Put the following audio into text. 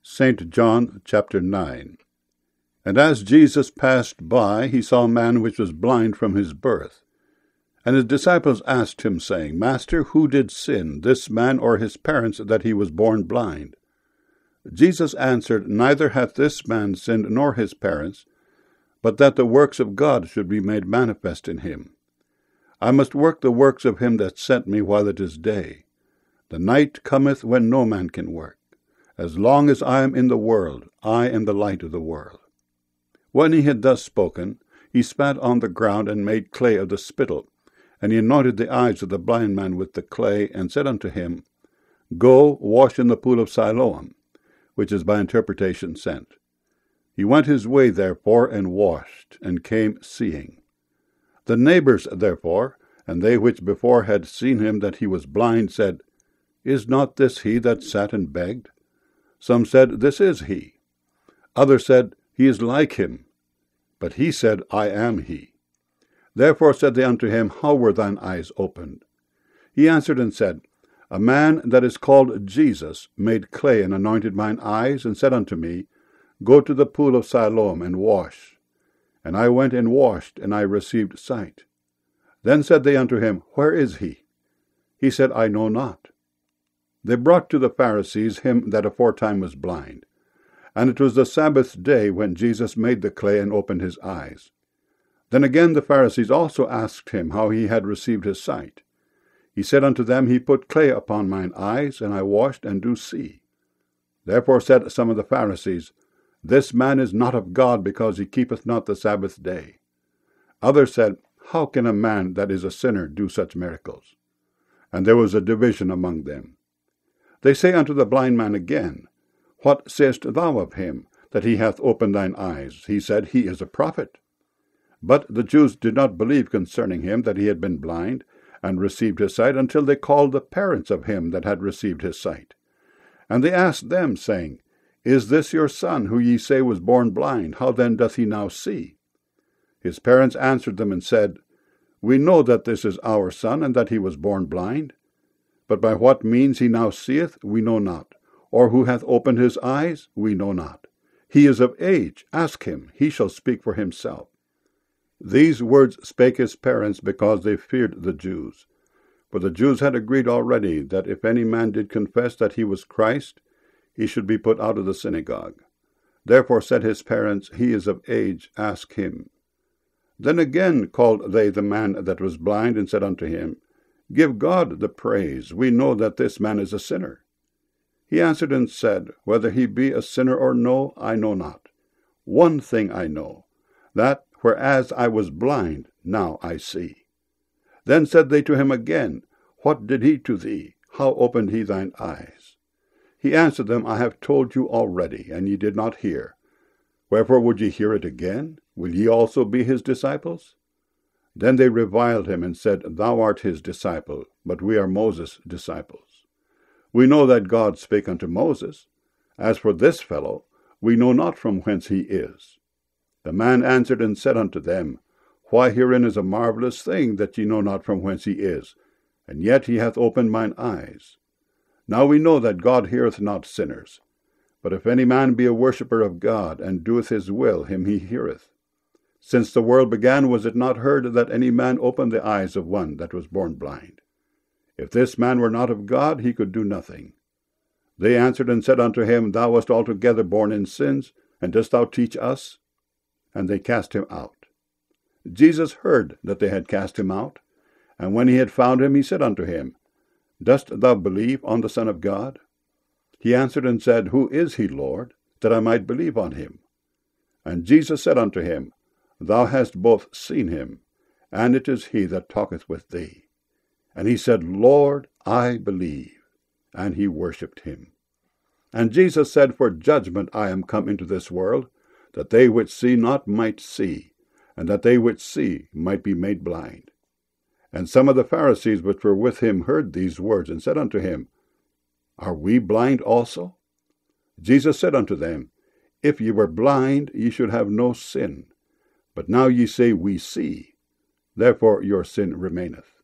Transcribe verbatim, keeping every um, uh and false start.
Saint John chapter nine. And as Jesus passed by, he saw a man which was blind from his birth. And his disciples asked him, saying, Master, who did sin, this man or his parents, that he was born blind? Jesus answered, Neither hath this man sinned nor his parents, but that the works of God should be made manifest in him. I must work the works of him that sent me while it is day. The night cometh when no man can work. As long as I am in the world, I am the light of the world. When he had thus spoken, he spat on the ground, and made clay of the spittle, and he anointed the eyes of the blind man with the clay, and said unto him, Go, wash in the pool of Siloam, which is by interpretation sent. He went his way therefore, and washed, and came seeing. The neighbours therefore, and they which before had seen him that he was blind, said, Is not this he that sat and begged? Some said, This is he. Others said, He is like him. But he said, I am he. Therefore said they unto him, How were thine eyes opened? He answered and said, A man that is called Jesus made clay, and anointed mine eyes, and said unto me, Go to the pool of Siloam, and wash. And I went and washed, and I received sight. Then said they unto him, Where is he? He said, I know not. They brought to the Pharisees him that aforetime was blind. And it was the Sabbath day when Jesus made the clay and opened his eyes. Then again the Pharisees also asked him how he had received his sight. He said unto them, He put clay upon mine eyes, and I washed, and do see. Therefore said some of the Pharisees, This man is not of God, because he keepeth not the Sabbath day. Others said, How can a man that is a sinner do such miracles? And there was a division among them. They say unto the blind man again, What sayest thou of him, that he hath opened thine eyes? He said, He is a prophet. But the Jews did not believe concerning him that he had been blind, and received his sight, until they called the parents of him that had received his sight. And they asked them, saying, Is this your son, who ye say was born blind? How then doth he now see? His parents answered them and said, We know that this is our son, and that he was born blind. But by what means he now seeth, we know not, or who hath opened his eyes, we know not. He is of age, ask him, he shall speak for himself. These words spake his parents, because they feared the Jews. For the Jews had agreed already that if any man did confess that he was Christ, he should be put out of the synagogue. Therefore said his parents, He is of age, ask him. Then again called they the man that was blind, and said unto him, Give God the praise. We know that this man is a sinner. He answered and said, Whether he be a sinner or no, I know not. One thing I know, that whereas I was blind, now I see. Then said they to him again, What did he to thee? How opened he thine eyes? He answered them, I have told you already, and ye did not hear. Wherefore would ye hear it again? Will ye also be his disciples? Then they reviled him, and said, Thou art his disciple, but we are Moses' disciples. We know that God spake unto Moses. As for this fellow, we know not from whence he is. The man answered and said unto them, Why, herein is a marvelous thing, that ye know not from whence he is, and yet he hath opened mine eyes. Now we know that God heareth not sinners. But if any man be a worshipper of God, and doeth his will, him he heareth. Since the world began, was it not heard that any man opened the eyes of one that was born blind? If this man were not of God, he could do nothing. They answered and said unto him, Thou wast altogether born in sins, and dost thou teach us? And they cast him out. Jesus heard that they had cast him out, and when he had found him, he said unto him, Dost thou believe on the Son of God? He answered and said, Who is he, Lord, that I might believe on him? And Jesus said unto him, Thou hast both seen him, and it is he that talketh with thee. And he said, Lord, I believe. And he worshipped him. And Jesus said, For judgment I am come into this world, that they which see not might see, and that they which see might be made blind. And some of the Pharisees which were with him heard these words, and said unto him, Are we blind also? Jesus said unto them, If ye were blind, ye should have no sin. But now ye say, We see. Therefore your sin remaineth.